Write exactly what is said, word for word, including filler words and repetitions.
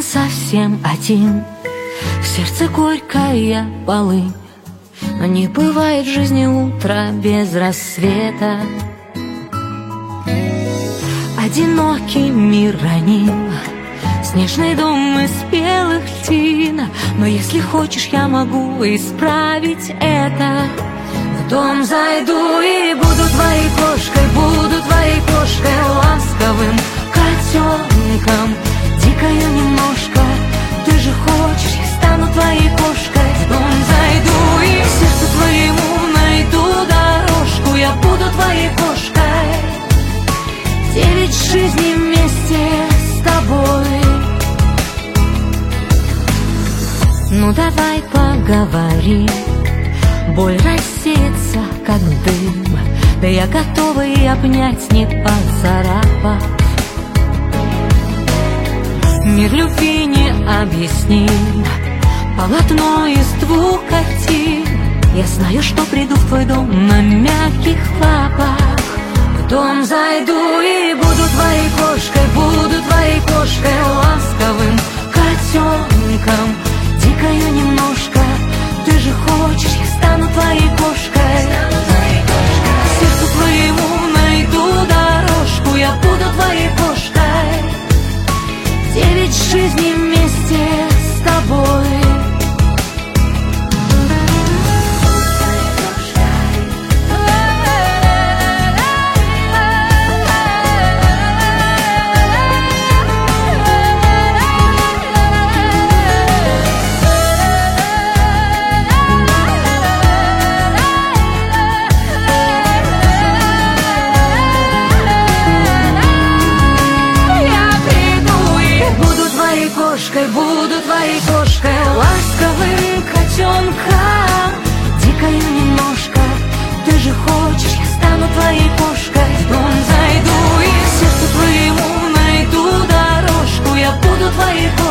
совсем один, в сердце горькая полынь. Но не бывает в жизни утра без рассвета. Одинокий мир раним, снежный дом из белых льдин. Но если хочешь, я могу исправить это. В дом зайду и буду твоей кошкой, буду твоей кошкой, ласковым котенком, дикою немножко. Ты же хочешь, я стану твоей кошкой. В дом зайду и сердцу твоему найду дорожку. Я буду твоей кошкой, девять жизней вместе с тобой. Ну давай поговорим, боль рассеется, как дым. Да я готова и обнять, не поцарапав. Мир любви не объясним, полотно из двух картин. Я знаю, что приду в твой дом на мягких лапах. В дом зайду и буду твоей кошкой, буду твоей кошкой, ласковым котенком, дикою немножко. Ты же хочешь, я стану твоей кошкой. Сердцу твоему найду дорожку. Я буду твоей кошкой, девять жизней вместе с тобой. Буду твоей кошкой, ласковым котенком, дикою немножко. Ты же хочешь, я стану твоей кошкой. В дом зайду и сердцу твоему найду дорожку. Я буду твоей кошкой,